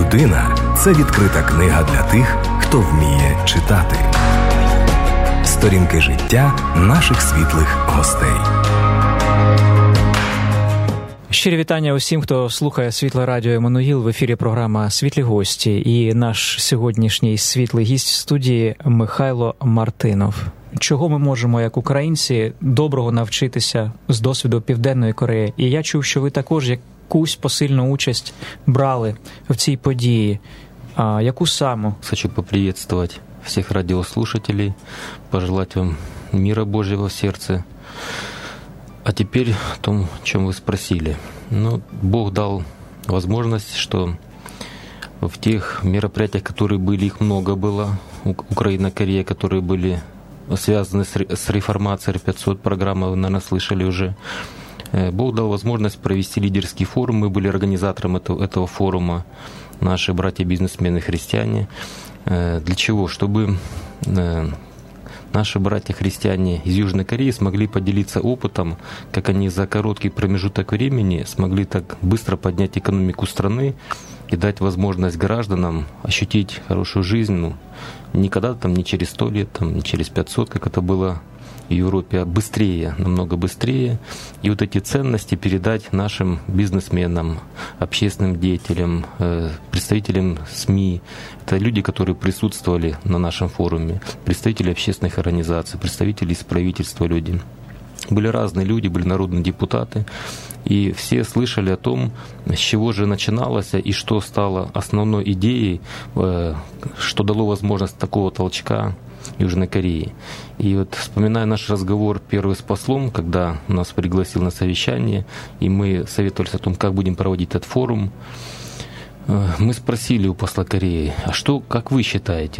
Людина – це відкрита книга для тих, хто вміє читати. Сторінки життя наших світлих гостей. Щирі вітання усім, хто слухає Світле Радіо Еммануїл. В ефірі програма «Світлі гості». І наш сьогоднішній світлий гість в студії Михайло Мартинов. Чого ми можемо, як українці, доброго навчитися з досвіду Південної Кореї? І я чув, що ви також якусь посильну участь брали в цій події. А яку саму? Хочу поприветствовать всех радиослушателей, пожелать вам мира Божьего в сердце. А теперь о том, о чем вы спросили. Бог дал возможность, что в тех мероприятиях, которые были, их много было, Украина, Корея, которые были связаны с реформацией R500 программы, вы, наверное, слышали уже. Бог дал возможность провести лидерский форум. Мы были организатором этого форума, наши братья-бизнесмены, христиане. Для чего? Чтобы наши братья-христиане из Южной Кореи смогли поделиться опытом, как они за короткий промежуток времени смогли так быстро поднять экономику страны и дать возможность гражданам ощутить хорошую жизнь, не когда-то, не через 100 лет, не через 500, как это было в Европе, а быстрее, намного быстрее. И вот эти ценности передать нашим бизнесменам, общественным деятелям, представителям СМИ. Это люди, которые присутствовали на нашем форуме, представители общественных организаций, представители из правительства люди. Были разные люди, были народные депутаты, и все слышали о том, с чего же начиналось и что стало основной идеей, что дало возможность такого толчка Южной Кореи. И вот вспоминая наш разговор первый с послом, когда нас пригласил на совещание, и мы советовались о том, как будем проводить этот форум, мы спросили у посла Кореи, а что, как вы считаете,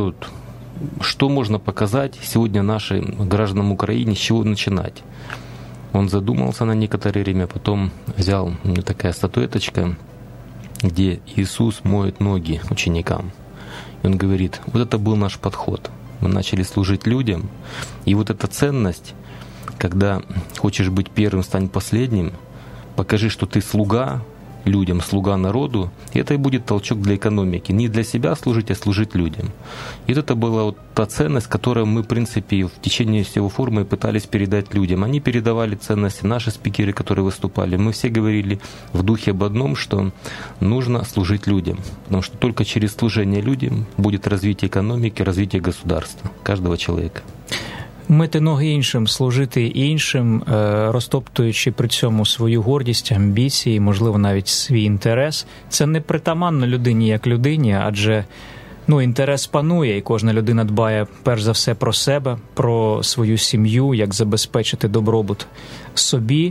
что можно показать сегодня нашим гражданам Украины, с чего начинать? Он задумался на некоторое время, потом взял у меня такая статуэточка, где Иисус моет ноги ученикам. И он говорит, вот это был наш подход. Мы начали служить людям, и вот эта ценность, когда хочешь быть первым, стань последним, покажи, что ты слуга людям, слуга народу, и это и будет толчок для экономики. Не для себя служить, а служить людям. И вот это была вот та ценность, которую мы, в принципе, в течение всего форума и пытались передать людям. Они передавали ценности, наши спикеры, которые выступали. Мы все говорили в духе об одном, что нужно служить людям. Потому что только через служение людям будет развитие экономики, развитие государства, каждого человека. Мити ноги іншим, служити іншим, розтоптуючи при цьому свою гордість, амбіції, можливо, навіть свій інтерес. Це не притаманно людині як людині, адже інтерес панує, і кожна людина дбає перш за все про себе, про свою сім'ю, як забезпечити добробут собі.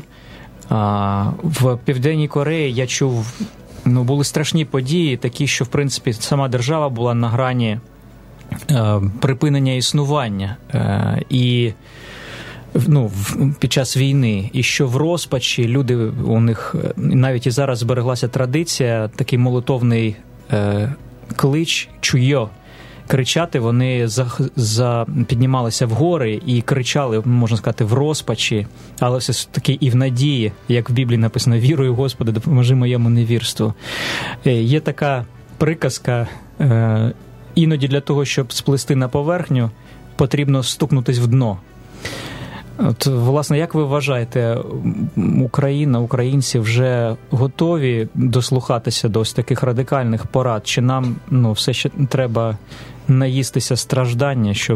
В Південній Кореї я чув, були страшні події, такі, що, в принципі, сама держава була на грані припинення існування і під час війни, і що в розпачі люди, у них навіть і зараз збереглася традиція, такий молитовний клич «чуйо». Кричати вони піднімалися в гори і кричали, можна сказати, в розпачі, але все ж таки і в надії, як в Біблії написано «Вірую, Господи, допоможи моєму невірству». Є така приказка, іноді для того, щоб сплисти на поверхню, потрібно стукнутись в дно. От, власне, як ви вважаєте, Україна, українці вже готові дослухатися до ось таких радикальних порад? Чи нам все ще треба наїстися страждання, щоб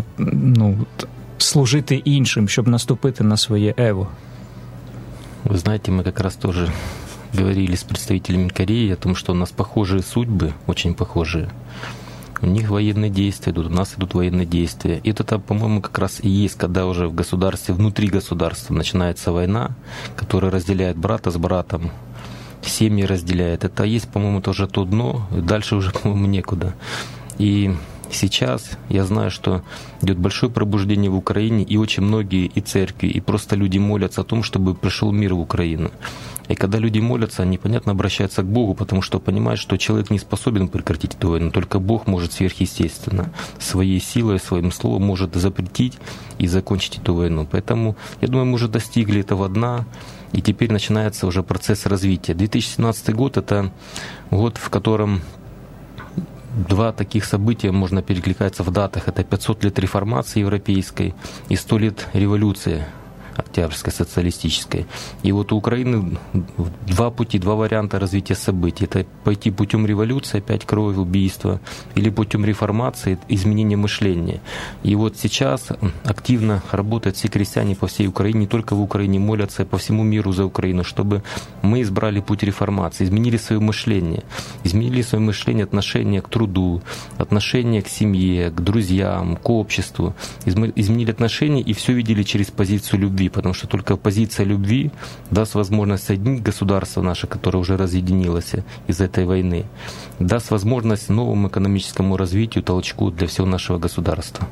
служити іншим, щоб наступити на своє его? Вы знаете, мы как раз тоже говорили с представителями Кореи о том, что у нас похожие судьбы, очень похожие. У них военные действия идут, у нас идут военные действия. И это, по-моему, как раз и есть, когда уже в государстве, внутри государства начинается война, которая разделяет брата с братом, семьи разделяет. Это есть, по-моему, тоже то дно, дальше уже, по-моему, некуда. И сейчас я знаю, что идет большое пробуждение в Украине, и очень многие и церкви, и просто люди молятся о том, чтобы пришел мир в Украину. И когда люди молятся, они, понятно, обращаются к Богу, потому что понимают, что человек не способен прекратить эту войну, только Бог может сверхъестественно, своей силой, своим словом может запретить и закончить эту войну. Поэтому, я думаю, мы уже достигли этого дна, и теперь начинается уже процесс развития. 2017 год — это год, в котором два таких события можно перекликаться в датах. Это 500 лет реформации европейской и 100 лет революции Октябрьской социалистической. И вот у Украины два пути, два варианта развития событий. Это пойти путем революции, опять кровь, убийства, или путем реформации, изменения мышления. И вот сейчас активно работают все крестьяне по всей Украине, не только в Украине, молятся по всему миру за Украину, чтобы мы избрали путь реформации, изменили свое мышление, отношение к труду, отношение к семье, к друзьям, к обществу, изменили отношения и все видели через позицию любви, потому что только позиция любви даст возможность соединить государство наше, которое уже разъединилось из этой войны, даст возможность новому экономическому развитию, толчку для всего нашего государства.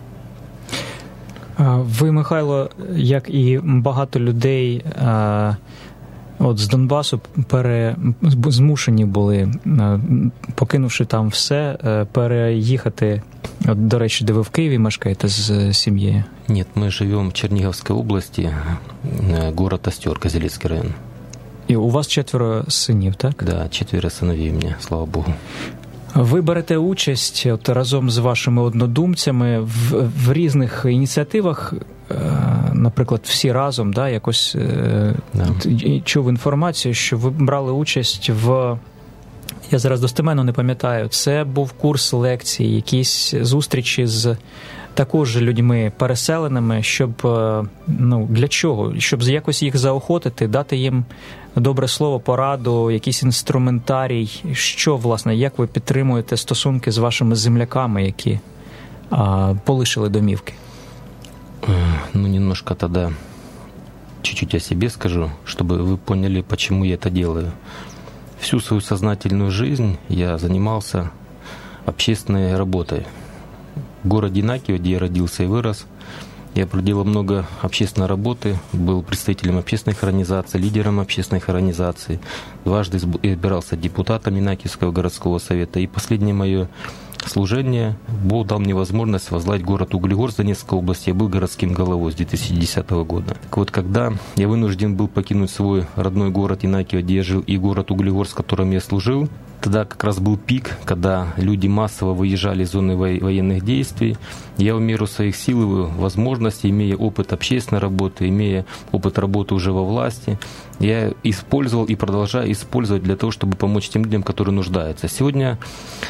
Ви, Михайло, як і багато людей от з Донбасу змушені були, покинувши там все, переїхати. От, до речі, де ви в Києві мешкаєте з сім'єю? Нет, мы живем в Черниговской области, город Остер, Козелецкий район. І у вас 4 синів, так? Да, 4 сыновей у меня, слава Богу. Ви берете участь от, разом з вашими однодумцями в різних ініціативах, наприклад, всі разом, да, якось чув інформацію, що ви брали участь в, я зараз достеменно не пам'ятаю, це був курс лекцій, якісь зустрічі з також людьми переселеними, щоб, для чого? Щоб якось їх заохотити, дати їм добре слово, пораду, якийсь інструментарій. Що, власне, як ви підтримуєте стосунки з вашими земляками, які полишили домівки? Немножко тогда чуть-чуть о себе скажу, чтобы вы поняли, почему я это делаю. Всю свою сознательную жизнь я занимался общественной работой. В городе Инакиево, где я родился и вырос, я проделал много общественной работы, был представителем общественных организаций, лидером общественных организаций, дважды избирался депутатом Инакиевского городского совета. И последнее мое служение, Бог дал мне возможность возглавить город Углегорск Донецкой области. Я был городским головой с 2010 года. Так вот, когда я вынужден был покинуть свой родной город Инакиево, где я жил, и город Углегорск, в котором я служил, тогда как раз был пик, когда люди массово выезжали из зоны военных действий. Я в меру своих сил и возможностей, имея опыт общественной работы, имея опыт работы уже во власти, я использовал и продолжаю использовать для того, чтобы помочь тем людям, которые нуждаются. Сегодня,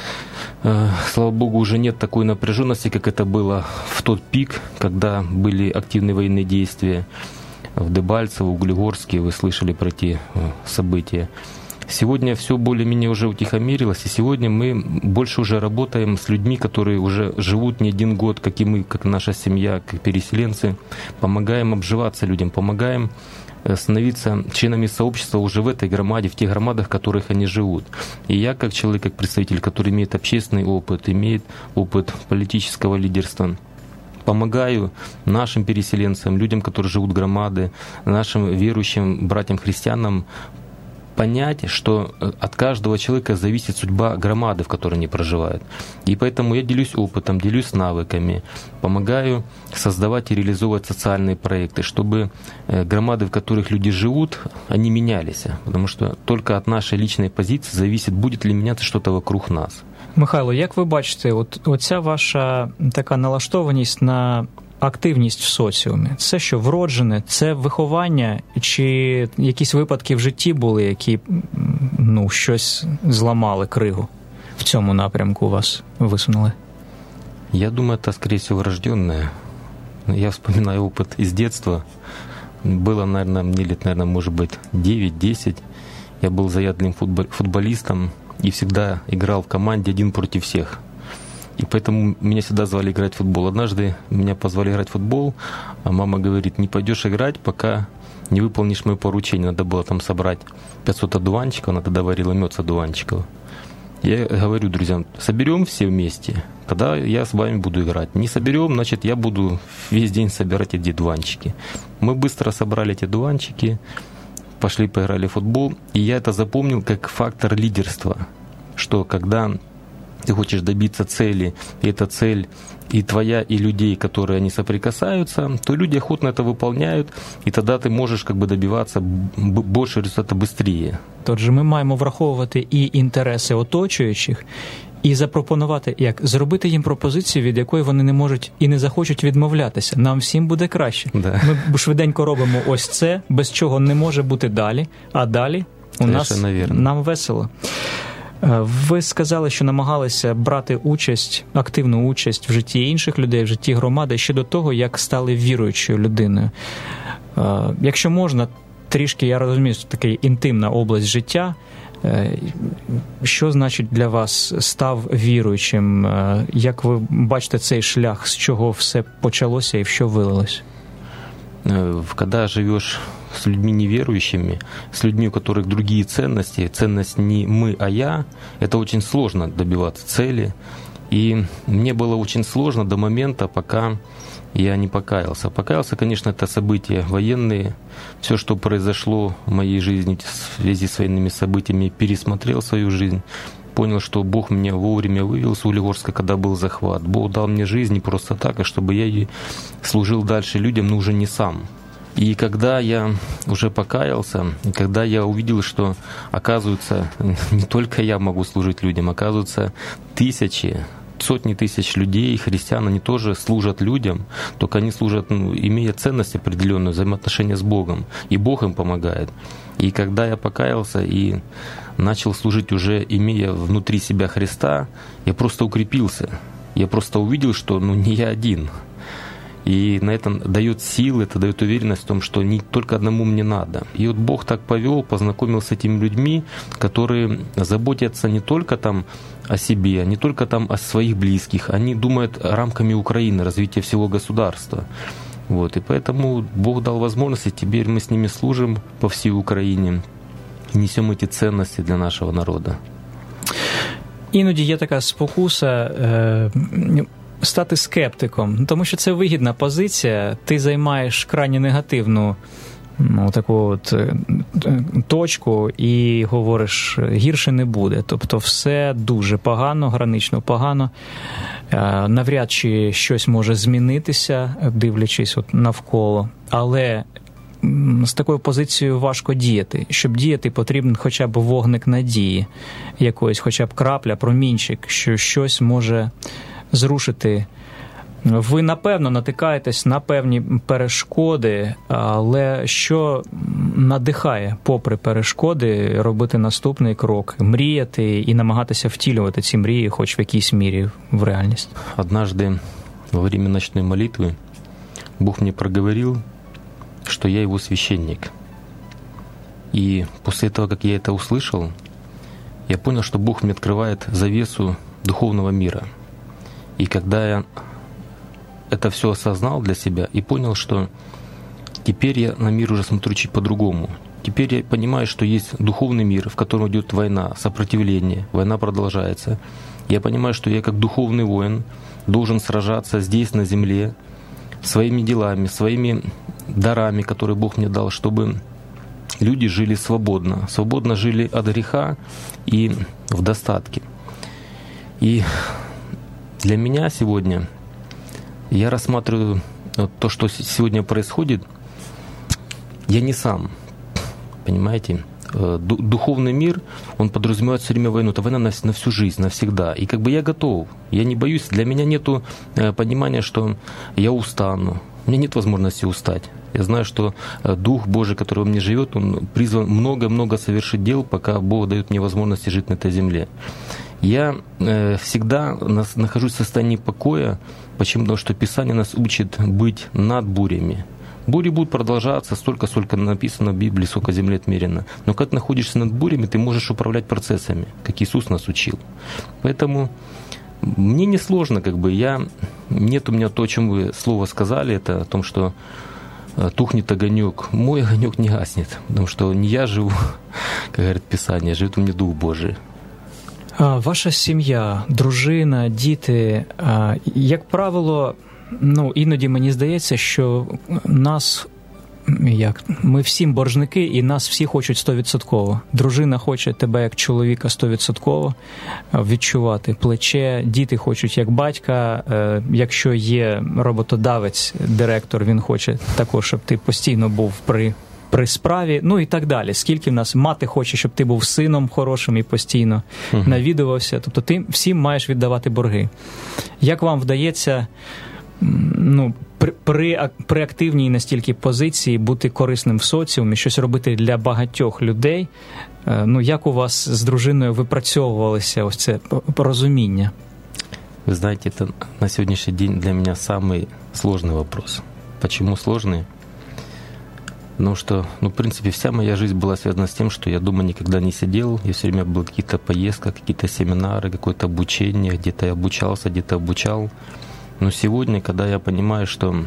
слава Богу, уже нет такой напряженности, как это было в тот пик, когда были активные военные действия в Дебальцево, в Углегорске. Вы слышали про эти события. Сегодня все более-менее уже утихомирилось, и сегодня мы больше уже работаем с людьми, которые уже живут не один год, как и мы, как наша семья, как переселенцы. Помогаем обживаться людям, помогаем становиться членами сообщества уже в этой громаде, в тех громадах, в которых они живут. И я, как человек, как представитель, который имеет общественный опыт, имеет опыт политического лидерства, помогаю нашим переселенцам, людям, которые живут в громаде, нашим верующим братьям-христианам, понять, что от каждого человека зависит судьба громады, в которой они проживают. И поэтому я делюсь опытом, делюсь навыками, помогаю создавать и реализовывать социальные проекты, чтобы громады, в которых люди живут, они менялись. Потому что только от нашей личной позиции зависит, будет ли меняться что-то вокруг нас. Михайло, як ви бачите, оця ваша така налаштованість на активність в соціумі, це що, вроджене, це виховання, чи якісь випадки в житті були, які, щось зламали кригу в цьому напрямку у вас висунули? Я думаю, это, скорее всего, врожденное. Я вспоминаю опыт из детства. Было, наверное, мне лет, может быть, 9-10. Я был заядлым футболистом и всегда играл в команде один против всех. И поэтому меня всегда звали играть в футбол. Однажды меня позвали играть в футбол, а мама говорит: не пойдешь играть, пока не выполнишь мое поручение. Надо было там собрать 500 одуванчиков, она тогда варила мед с одуванчиков. Я говорю друзьям: соберем все вместе, тогда я с вами буду играть. Не соберем, значит, я буду весь день собирать эти одуванчики. Мы быстро собрали эти одуванчики, пошли поиграли в футбол. И я это запомнил как фактор лидерства, что когда ты хочешь добиться цели, и эта цель и твоя, и людей, которые они соприкасаются, то люди охотно это выполняют, и тогда ты можеш как бы добиватися більше результату быстрее. Тож ми маємо враховувати і інтереси оточуючих, і запропонувати, як зробити їм пропозицію, від якої вони не можуть і не захочуть відмовлятися. Нам всім буде краще. Да. Ми швиденько робимо ось це, без чого не може бути далі, а далі у нас нам весело. Ви сказали, що намагалися брати участь, активну участь в житті інших людей, в житті громади ще до того, як стали віруючою людиною. Якщо можна, трішки, я розумію, що така інтимна область життя, що значить для вас став віруючим? Як ви бачите цей шлях, з чого все почалося і в що вилилось? Когда живешь с людьми неверующими, с людьми, у которых другие ценности, ценность не мы, а я, это очень сложно добиваться цели. И мне было очень сложно до момента, пока я не покаялся. Покаялся, конечно, это события военные. Все, что произошло в моей жизни в связи с военными событиями, пересмотрел свою жизнь. Понял, что Бог меня вовремя вывел с Углегорска, когда был захват. Бог дал мне жизнь не просто так, а чтобы я служил дальше людям, но уже не сам. И когда я уже покаялся, и когда я увидел, что, оказывается, не только я могу служить людям, оказывается, сотни тысяч людей, христиан, они тоже служат людям, только они служат, имея ценность определенную, взаимоотношения с Богом, и Бог им помогает. И когда я покаялся и начал служить уже, имея внутри себя Христа, я просто укрепился. Я просто увидел, что не я один. И на это дает силы, это дает уверенность в том, что не только одному мне надо. И вот Бог так повел, познакомил с этими людьми, которые заботятся не только там о себе, не только там о своих близких, они думают рамками Украины, развития всего государства. Вот. И поэтому Бог дал возможность, и теперь мы с ними служим по всей Украине, несем эти ценности для нашего народа. Іноді є така спокуса стати скептиком, тому що це вигідна позиція, ти займаєш крайне негативну таку от точку і говориш, гірше не буде. Тобто все дуже погано, гранично погано, навряд чи щось може змінитися, дивлячись от навколо, але з такою позицією важко діяти. Щоб діяти, потрібен хоча б вогник надії, якоїсь, хоча б крапля, промінчик, що щось може зрушити. Ви, напевно, натикаєтесь на певні перешкоди, але що надихає, попри перешкоди, робити наступний крок, мріяти і намагатися втілювати ці мрії, хоч в якійсь мірі, в реальність? Однажды во время ночной молитвы Бог мне проговорил, что я его священник. И после того, как я это услышал, я понял, что Бог мне открывает завесу духовного мира. И когда я это все осознал для себя и понял, что теперь я на мир уже смотрю чуть по-другому. Теперь я понимаю, что есть духовный мир, в котором идет война, сопротивление, война продолжается. Я понимаю, что я как духовный воин должен сражаться здесь, на земле, своими делами, своими дарами, которые Бог мне дал, чтобы люди жили свободно, свободно жили от греха и в достатке. И для меня сегодня, я рассматриваю то, что сегодня происходит, я не сам, понимаете? Духовный мир, он подразумевает все время войну. Это война на всю жизнь, навсегда. И как бы я готов, я не боюсь. Для меня нету понимания, что я устану. У меня нет возможности устать. Я знаю, что Дух Божий, который во мне живет, он призван много-много совершить дел, пока Бог дает мне возможности жить на этой земле. Я всегда нахожусь в состоянии покоя. Почему? Потому что Писание нас учит быть над бурями. Бури будут продолжаться столько, сколько написано в Библии, сколько земли отмерено. Но когда ты находишься над бурями, ты можешь управлять процессами, как Иисус нас учил. Поэтому мне не сложно, нет у меня то, о чем вы слово сказали, это о том, что тухнет огонек. Мой огонек не гаснет, потому что не я живу, как говорит Писание, живет у меня Дух Божий. Ваша сім'я, дружина, діти, як правило, іноді мені здається, що нас ми всім боржники, і нас всі хочуть 100%. Дружина хоче тебе як чоловіка 100% відчувати. Плече, діти хочуть як батька. Якщо є роботодавець, директор, він хоче також, щоб ти постійно був при справі, ну і так далі. Скільки в нас мати хоче, щоб ти був сином хорошим і постійно навідувався. Тобто ти всім маєш віддавати борги. Як вам вдається при активній настільки позиції бути корисним в соціумі, щось робити для багатьох людей? Як у вас з дружиною випрацьовувалося ось це порозуміння? Вы знаете, это на сегодняшний день для меня самый сложный вопрос. Почему сложный? Потому что, в принципе, вся моя жизнь была связана с тем, что я дома никогда не сидел, я все время был в каких-то поездках, какие-то семинары, какое-то обучение, где-то я обучался, где-то обучал. Но сегодня, когда я понимаю, что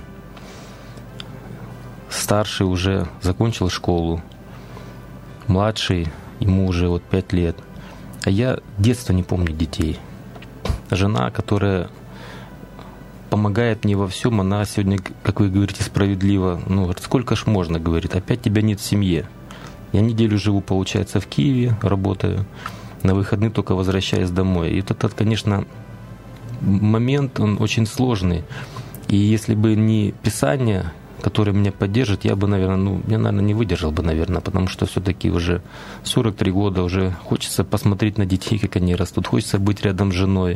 старший уже закончил школу, младший, ему уже 5 лет, а я детства не помню детей. Жена, которая помогает мне во всем, она сегодня, как вы говорите, справедливо, говорит, сколько ж можно, говорит, опять тебя нет в семье. Я неделю живу, получается, в Киеве, работаю, на выходные только возвращаюсь домой. И этот, конечно, момент, он очень сложный. И если бы не Писание, которое меня поддержит, я бы, наверное, не выдержал бы, наверное, потому что все-таки уже 43 года, уже хочется посмотреть на детей, как они растут, хочется быть рядом с женой.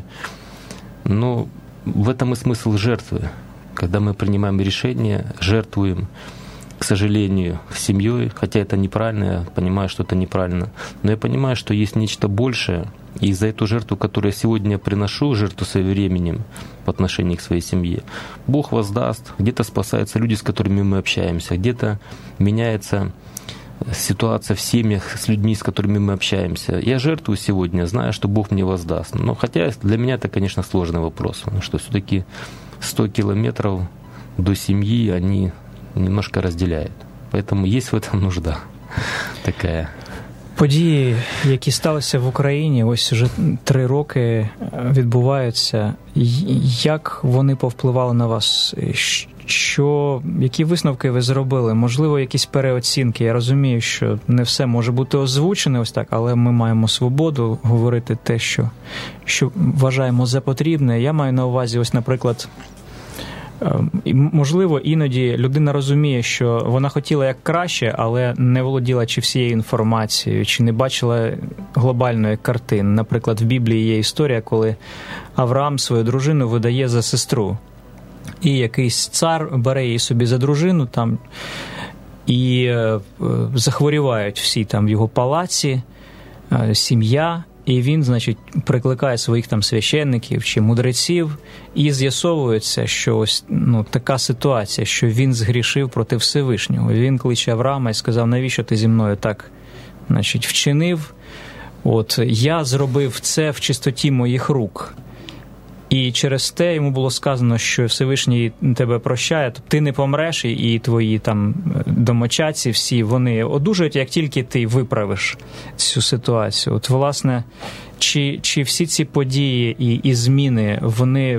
Но в этом и смысл жертвы. Когда мы принимаем решение, жертвуем, к сожалению, семьей, хотя это неправильно, я понимаю, что это неправильно, но я понимаю, что есть нечто большее, и за эту жертву, которую я сегодня приношу, жертву своим временем по отношению к своей семье, Бог воздаст, где-то спасаются люди, с которыми мы общаемся, где-то меняется ситуация в семьях с людьми, с которыми мы общаемся. Я жертвую сегодня, зная, что Бог мне воздаст. Но хотя для меня это, конечно, сложный вопрос, потому что все-таки 100 километров до семьи они немножко разделяют. Поэтому есть в этом нужда такая. Події, які сталися в Україні, ось вже 3 роки відбуваються. Як вони повпливали на вас? Які висновки ви зробили? Можливо, якісь переоцінки? Я розумію, що не все може бути озвучене ось так, але ми маємо свободу говорити те, що вважаємо за потрібне. Я маю на увазі, ось, наприклад, можливо, іноді людина розуміє, що вона хотіла як краще, але не володіла чи всією інформацією, чи не бачила глобальної картини. Наприклад, в Біблії є історія, коли Авраам свою дружину видає за сестру. І якийсь цар бере її собі за дружину там, і захворівають всі там в його палаці, сім'я, і він, значить, прикликає своїх там священників чи мудреців, і з'ясовується, що ось така ситуація, що він згрішив проти Всевишнього. Він кличе Авраама і сказав, навіщо ти зі мною так, значить, вчинив? Я зробив це в чистоті моїх рук. І через те йому було сказано, що Всевишній тебе прощає, тобто ти не помреш, і твої там домочадці всі, вони одужають, як тільки ти виправиш цю ситуацію. Власне, чи всі ці події і зміни, вони,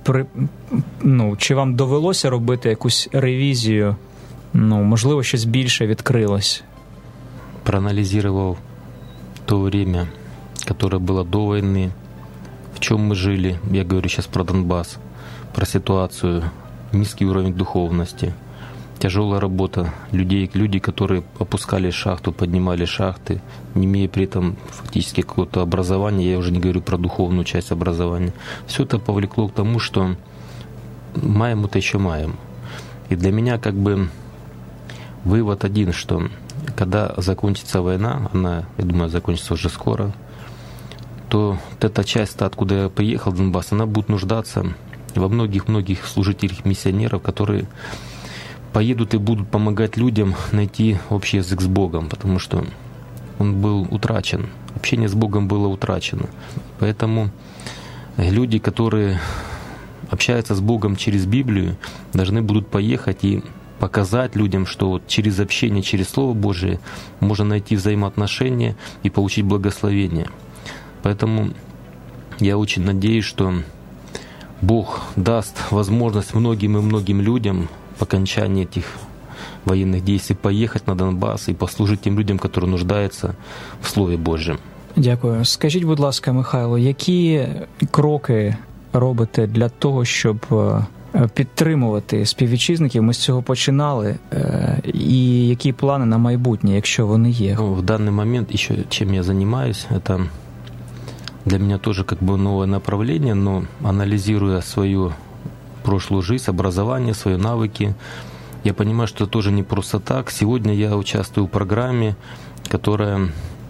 чи вам довелося робити якусь ревізію, можливо, щось більше відкрилось? Проанализировал то время, которое было до войны, в чем мы жили, я говорю сейчас про Донбасс, про ситуацию, низкий уровень духовности, тяжелая работа людей, люди, которые опускали шахту, поднимали шахты, не имея при этом фактически какого-то образования, я уже не говорю про духовную часть образования. Все это повлекло к тому, что маем это еще маем. И для меня как бы вывод один, что когда закончится война, она, я думаю, закончится уже скоро, то вот эта часть, откуда я приехал, Донбасс, она будет нуждаться во многих-многих служителях-миссионеров, которые поедут и будут помогать людям найти общий язык с Богом, потому что он был утрачен, общение с Богом было утрачено. Поэтому люди, которые общаются с Богом через Библию, должны будут поехать и показать людям, что через общение, через Слово Божие можно найти взаимоотношения и получить благословение. Поэтому я очень надеюсь, что Бог даст возможность многим и многим людям по окончании этих военных действий поехать на Донбасс и послужить тем людям, которые нуждаются в Слове Божьем. Дякую. Скажіть, будь ласка, Михайло, які кроки робите для того, щоб підтримувати співвітчизників? Ми з цього починали. І які плани на майбутнє, якщо вони є? В данный момент еще чем я занимаюсь, это для меня тоже как бы новое направление, но анализируя свою прошлую жизнь, образование, свои навыки, я понимаю, что это тоже не просто так. Сегодня я участвую в программе, которая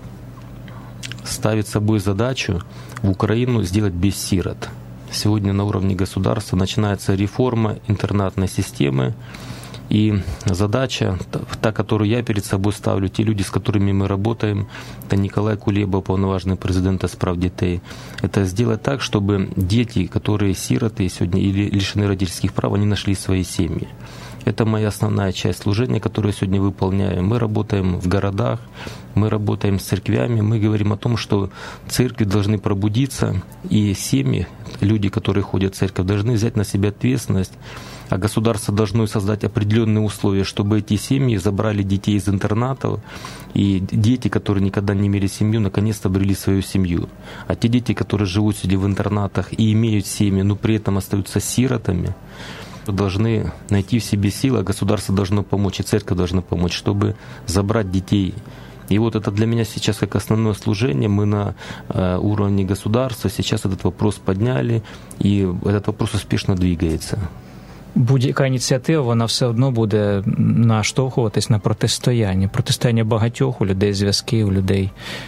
ставит собой задачу в Украину сделать без сирот. Сегодня на уровне государства начинается реформа интернатной системы, и задача, та, которую я перед собой ставлю, те люди, с которыми мы работаем, это Николай Кулеба, уполноваженный президента с прав детей, это сделать так, чтобы дети, которые сироты сегодня или лишены родительских прав, они нашли свои семьи. Это моя основная часть служения, которую я сегодня выполняю. Мы работаем в городах, мы работаем с церквями, мы говорим о том, что церкви должны пробудиться, и семьи, люди, которые ходят в церковь, должны взять на себя ответственность, а государство должно создать определенные условия, чтобы эти семьи забрали детей из интернатов, и дети, которые никогда не имели семью, наконец-то обрели свою семью. А те дети, которые живут сегодня в интернатах и имеют семьи, но при этом остаются сиротами, должны найти в себе силы, а государство должно помочь, и церковь должна помочь, чтобы забрать детей. И вот это для меня сейчас как основное служение. Мы на уровне государства сейчас этот вопрос подняли, и этот вопрос успешно двигается. Будь-яка ініціатива, вона все одно буде наштовхуватись на протистояння багатьох у людей, зв'язки у людей,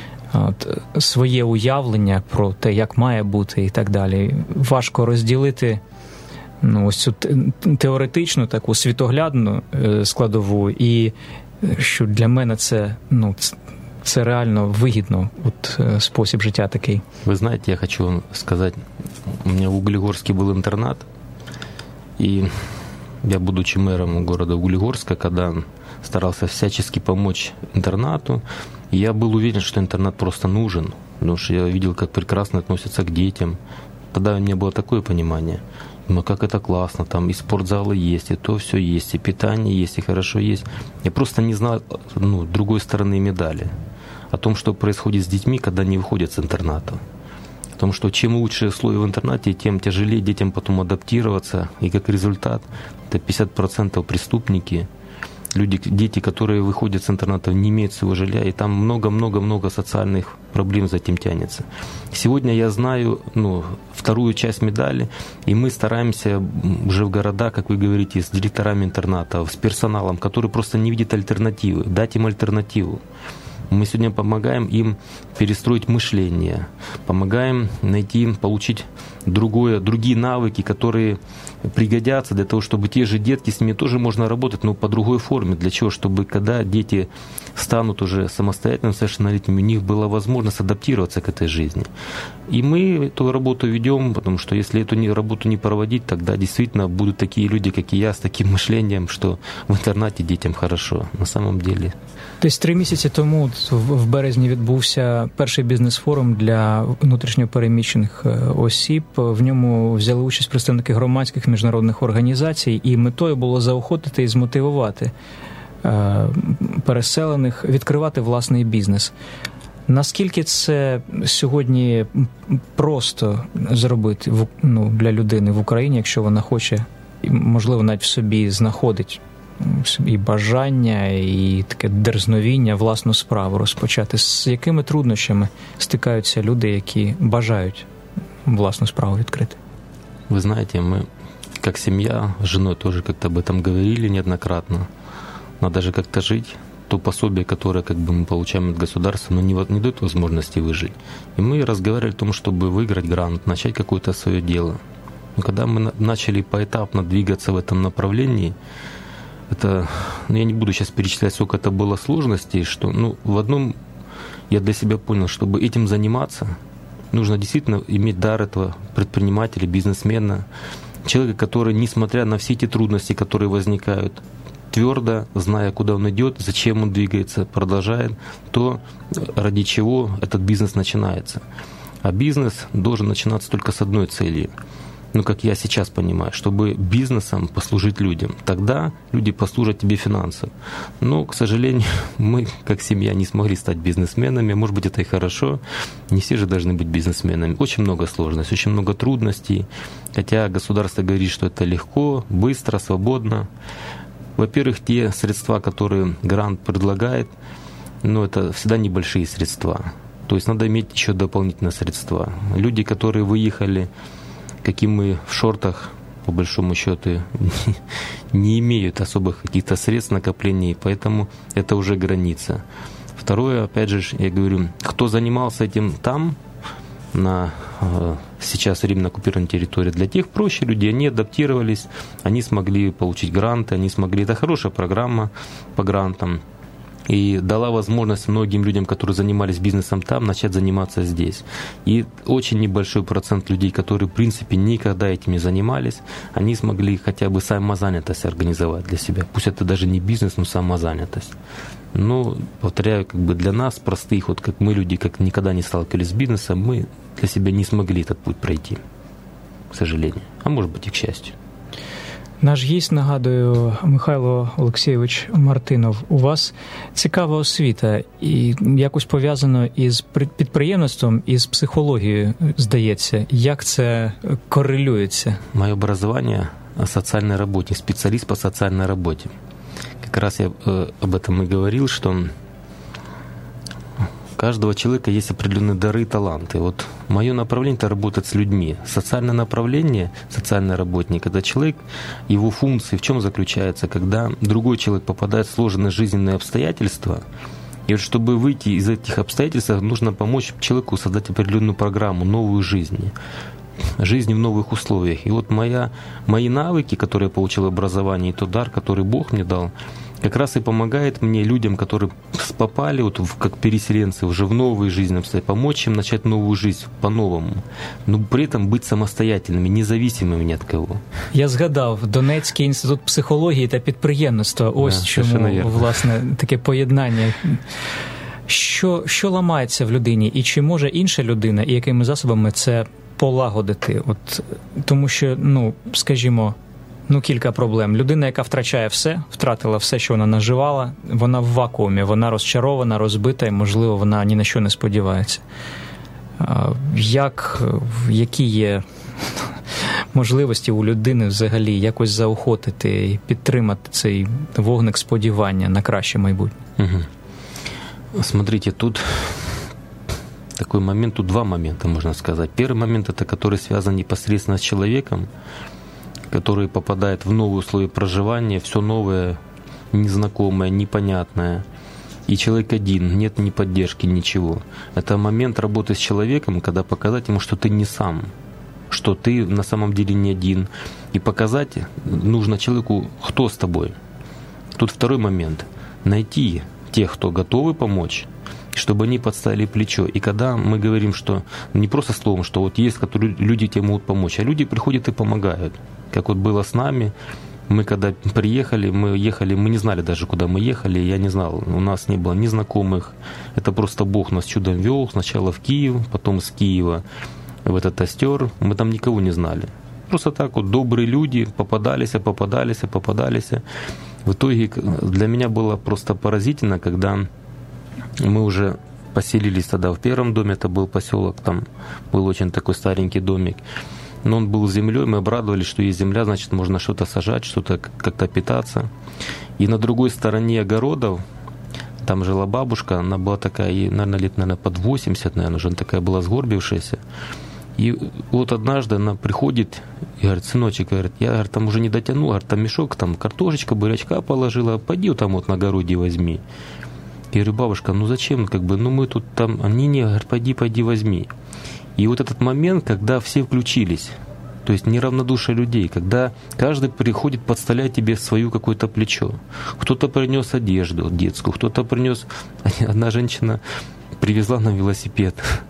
своє уявлення про те, як має бути і так далі. Важко розділити ось цю теоретичну, таку світоглядну складову, і що для мене це реально вигідно, спосіб життя такий. Ви знаєте, я хочу вам сказати, у мене в Углегорске был интернат, и я, будучи мэром города Углегорска, когда старался всячески помочь интернату, я был уверен, что интернат просто нужен, потому что я видел, как прекрасно относятся к детям. Тогда у меня было такое понимание. Но как это классно, там и спортзалы есть, и то все есть, и питание есть, и хорошо есть. Я просто не знал другой стороны медали. О том, что происходит с детьми, когда они выходят с интерната. О том, что чем лучше условия в интернате, тем тяжелее детям потом адаптироваться. И как результат, это 50% преступники, дети, которые выходят с интерната, не имеют своего жилья, и там много-много-много социальных проблем за этим тянется. Сегодня я знаю вторую часть медали, и мы стараемся уже в городах, как вы говорите, с директорами интернатов, с персоналом, который просто не видит альтернативы, дать им альтернативу. Мы сегодня помогаем им перестроить мышление, помогаем найти им, получить другие навыки, которые пригодятся для того, чтобы те же детки, с ними тоже можно работать, но по другой форме. Для чего? Чтобы когда дети станут уже самостоятельными, совершеннолетними, у них была возможность адаптироваться к этой жизни. И мы эту работу ведем, потому что если эту работу не проводить, тогда действительно будут такие люди, как и я, с таким мышлением, что в интернате детям хорошо. На самом деле. Десь 3 місяці тому, в березні, відбувся перший бізнес-форум для внутрішньопереміщених осіб. В ньому взяли участь представники громадських міжнародних організацій, і метою було заохотити і змотивувати переселених відкривати власний бізнес. Наскільки це сьогодні просто зробити для людини в Україні, якщо вона хоче, і, можливо, навіть в собі знаходить і бажання, і таке дерзновіння власну справу розпочати? З якими труднощами стикаються люди, які бажають власну справу відкрити? Вы знаете, мы, как семья, с женой тоже как-то об этом говорили неоднократно. Надо же как-то жить. То пособие, которое мы получаем от государства, не дает возможности выжить. И мы разговаривали о том, чтобы выиграть грант, начать какое-то свое дело. Но когда мы начали поэтапно двигаться в этом направлении, я не буду сейчас перечислять, сколько это было сложностей, что в одном я для себя понял, чтобы этим заниматься, нужно действительно иметь дар этого предпринимателя, бизнесмена, человека, который, несмотря на все эти трудности, которые возникают, твердо, зная, куда он идет, зачем он двигается, продолжает то, ради чего этот бизнес начинается. А бизнес должен начинаться только с одной целью – ну, как я сейчас понимаю, чтобы бизнесом послужить людям. Тогда люди послужат тебе финансово. Но, к сожалению, мы, как семья, не смогли стать бизнесменами. Может быть, это и хорошо. Не все же должны быть бизнесменами. Очень много сложностей, очень много трудностей. Хотя государство говорит, что это легко, быстро, свободно. Во-первых, те средства, которые грант предлагает, ну, это всегда небольшие средства. То есть надо иметь еще дополнительные средства. Люди, которые выехали, каким мы в шортах, по большому счету, не имеют особых каких-то средств накоплений, поэтому это уже граница. Второе, опять же, я говорю, кто занимался этим там, на сейчас временно оккупированной территории, для тех проще людей, они адаптировались, они смогли получить гранты, они смогли, это хорошая программа по грантам, и дала возможность многим людям, которые занимались бизнесом там, начать заниматься здесь. И очень небольшой процент людей, которые, в принципе, никогда этим не занимались, они смогли хотя бы самозанятость организовать для себя. Пусть это даже не бизнес, но самозанятость. Но, повторяю, как бы для нас, простых, вот как мы, люди, как никогда не сталкивались с бизнесом, мы для себя не смогли этот путь пройти, к сожалению. А может быть и к счастью. Наш гість, нагадую, Михайло Олексійович Мартинов. У вас цікава освіта і якось пов'язано із підприємництвом, із психологією, здається. Як це корелюється? Моє образование – социальный работник, специалист по социальной работе. Как раз я об этом и говорил, что у каждого человека есть определенные дары и таланты. Вот мое направление – это работать с людьми. Социальное направление, социальный работник – это человек, его функции в чем заключается, когда другой человек попадает в сложные жизненные обстоятельства, и вот чтобы выйти из этих обстоятельств, нужно помочь человеку создать определенную программу, новую жизнь в новых условиях. И вот мои навыки, которые я получил в образовании, и тот дар, который Бог мне дал, как раз и помогает мне, людям, которые попали вот как переселенцы уже в новые жизненные обстоятельства, помочь им начать новую жизнь по-новому, но при этом быть самостоятельными, независимыми ни от кого. Я згадав Донецький інститут психології та підприємництва. Ось чому, власне, таке поєднання. Що ламається в людині, і чи може інша людина, і якими засобами це полагодити? От, тому що, скажімо, кілька проблем. Людина, яка втратила все, що вона наживала, вона в вакуумі, вона розчарована, розбита, і, можливо, вона ні на що не сподівається. Які є можливості у людини взагалі якось заохотити і підтримати цей вогник сподівання на краще майбутнє? Угу. Смотрите, тут такой момент, тут два момента, можно сказать. Первый момент, это который связан непосредственно с человеком, который попадает в новые условия проживания, все новое, незнакомое, непонятное. И человек один, нет ни поддержки, ничего. Это момент работы с человеком, когда показать ему, что ты не сам, что ты на самом деле не один. И показать нужно человеку, кто с тобой. Тут второй момент. Найти тех, кто готовы помочь, чтобы они подставили плечо. И когда мы говорим, что не просто словом, что вот есть, которые люди тебе могут помочь, а люди приходят и помогают. Как вот было с нами, мы когда приехали, мы не знали даже, куда мы ехали, я не знал, у нас не было ни знакомых, это просто Бог нас чудом вел, сначала в Киев, потом с Киева в этот Остер, мы там никого не знали. Просто так вот добрые люди попадались. В итоге для меня было просто поразительно, когда мы уже поселились тогда в первом доме, это был поселок, там был очень такой старенький домик, но он был землей, мы обрадовались, что есть земля, значит, можно что-то сажать, что-то как-то питаться. И на другой стороне огородов, там жила бабушка, она была такая, ей, наверное, лет под 80, наверное, уже такая была сгорбившаяся. И вот однажды она приходит и говорит: сыночек, говорит, я там уже не дотяну, говорит, там мешок, там картошечка, бурячка положила, пойди вот там вот на огороде возьми. Я говорю: бабушка, зачем, мы тут там, не, говорит, пойди возьми. И вот этот момент, когда все включились, то есть неравнодушие людей, когда каждый приходит подставлять тебе свое какое-то плечо. Кто-то принес одежду детскую, кто-то принес, одна женщина привезла нам велосипед.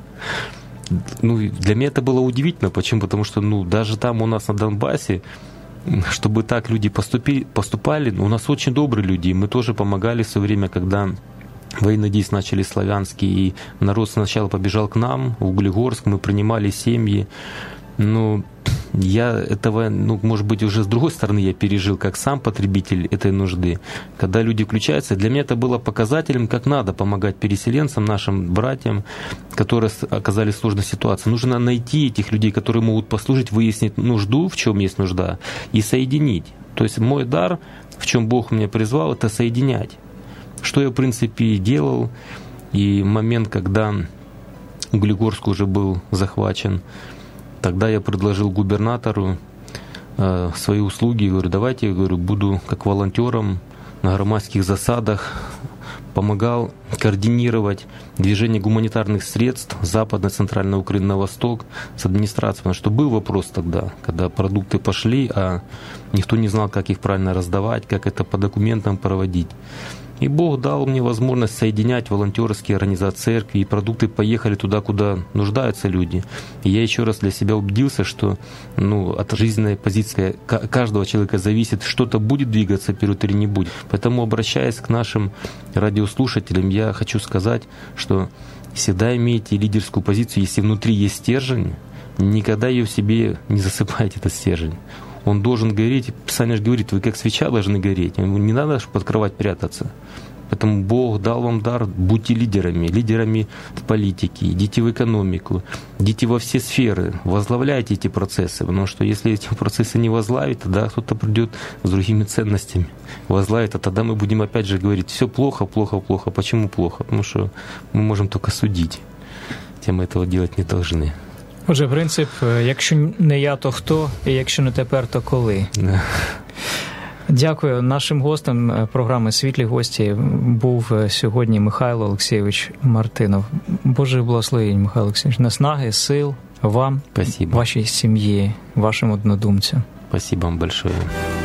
Для меня это было удивительно. Почему? Потому что даже там у нас на Донбассе, чтобы так люди поступали, у нас очень добрые люди. Мы тоже помогали в свое время, когда военные действия начались славянские, и народ сначала побежал к нам в Углегорск, мы принимали семьи. Я этого, может быть, уже с другой стороны я пережил, как сам потребитель этой нужды. Когда люди включаются, для меня это было показателем, как надо помогать переселенцам, нашим братьям, которые оказались в сложной ситуации. Нужно найти этих людей, которые могут послужить, выяснить нужду, в чем есть нужда, и соединить. То есть мой дар, в чем Бог меня призвал, это соединять. Что я, в принципе, и делал. И момент, когда Углегорск уже был захвачен, тогда я предложил губернатору свои услуги. Говорю, давайте, буду как волонтером на громадских засадах, помогал координировать движение гуманитарных средств с Западной, Центральной Украины на восток с администрацией. Потому что был вопрос тогда, когда продукты пошли, а никто не знал, как их правильно раздавать, как это по документам проводить. И Бог дал мне возможность соединять волонтерские организации церкви, и продукты поехали туда, куда нуждаются люди. И я еще раз для себя убедился, что от жизненной позиции каждого человека зависит, что-то будет двигаться вперед или не будет. Поэтому, обращаясь к нашим радиослушателям, я хочу сказать, что всегда имейте лидерскую позицию, если внутри есть стержень, никогда ее в себе не засыпайте, этот стержень. Он должен гореть. Писание же говорит, вы как свеча должны гореть. Не надо под кровать прятаться. Поэтому Бог дал вам дар, будьте лидерами в политике, идите в экономику, идите во все сферы, возглавляйте эти процессы. Потому что если эти процессы не возглавить, тогда кто-то придет с другими ценностями, возглавит, а тогда мы будем опять же говорить, все плохо, плохо, плохо. Почему плохо? Потому что мы можем только судить. Тем мы этого делать не должны. Отже, принцип, якщо не я, то хто, і якщо не тепер, то коли. Дякую. Нашим гостем програми «Світлі гості» був сьогодні Михайло Олексійович Мартинов. Божих благословень, Михайло Олексійович. Наснаги, сил вам, Спасибо. Вашій сім'ї, вашим однодумцям. Спасибо вам большое.